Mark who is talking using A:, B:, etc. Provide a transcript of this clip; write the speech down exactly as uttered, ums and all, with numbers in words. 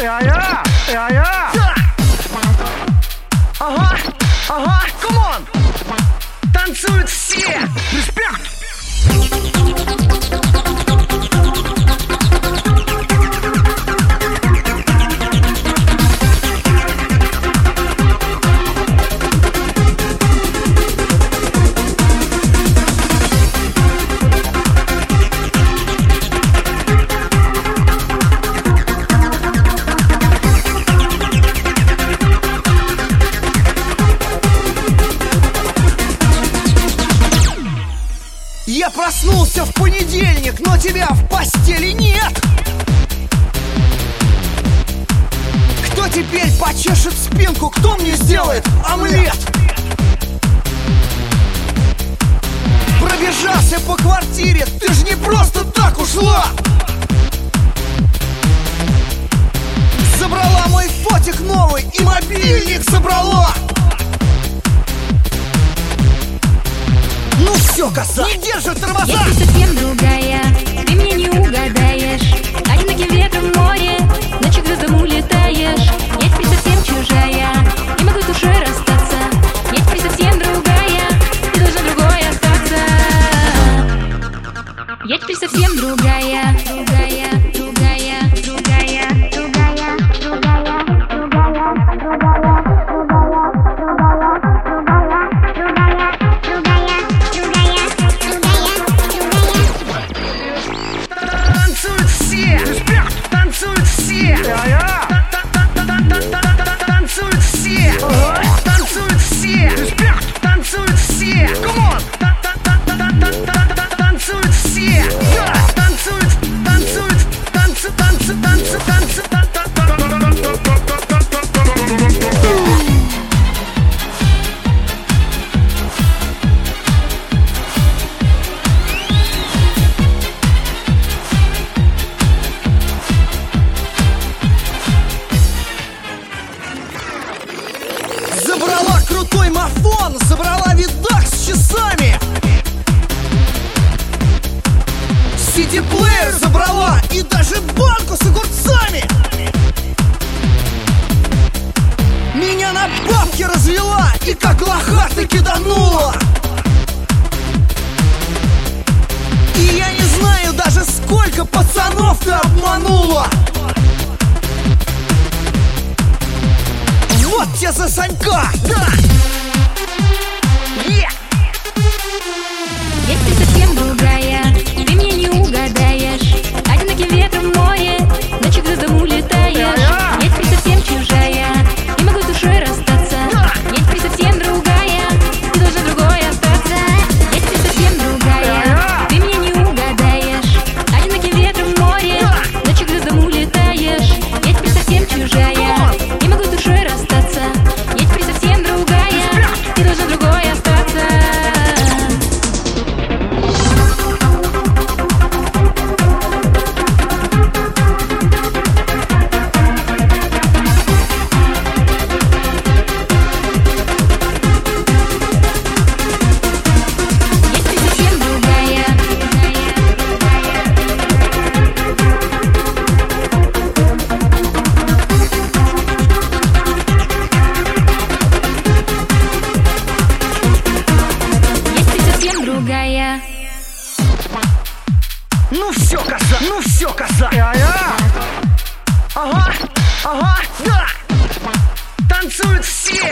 A: Я-я, я-я. Ага, ага, камон. Танцуют все. Респект.
B: Я проснулся в понедельник, но тебя в постели нет. Кто теперь почешет спинку? Кто мне сделает омлет? Пробежался по квартире, ты ж не просто так ушла. Забрала мой фотик новый и мобильник забрала. Ну все, коза, не держит тормоза.
C: Я теперь совсем другая, ты мне не угадаешь. Одиноким ветром в море, ночью к звездам улетаешь. Я теперь совсем чужая, не могу с душой расстаться. Я теперь совсем другая, ты должна другой остаться. Я теперь совсем другая, другая, другая, другая, другая, другая,
A: Танцуют все. Респект. Танцуют все. Я-я. Танцуют все. Танцуют все. Респект. Танцуют все. Камон. Танцуют все. Танцуют, танцуют, танцы, танцы, танцы, танцы, танцы.
B: Забрала крутой мафон, забрала видак с часами. Сити-плеер забрала и даже банку с огурцами. Меня на бабки развела и как лоха ты киданула. И я не знаю даже сколько пацанов ты обманула. Вот тебе за Санька! Да!
A: Yeah!
C: Я теперь совсем другая, ты мне не угадаешь. Одиноким ветром в море, ночью к звездам улетаешь. Я теперь совсем чужая, не могу с душой расстаться. Я теперь совсем другая, ты должна другой остаться. Я теперь совсем другая, ты мне не угадаешь. Одиноким ветром в море, ночью к звездам улетаешь. Я теперь совсем чужая, не могу с душой расстаться. Я теперь совсем другая, ты должна другой остаться. Я теперь совсем другая. Я теперь совсем другая.
A: Ну все, коза, ну все, коза. Я-я. Ага, ага, да. Танцуют все.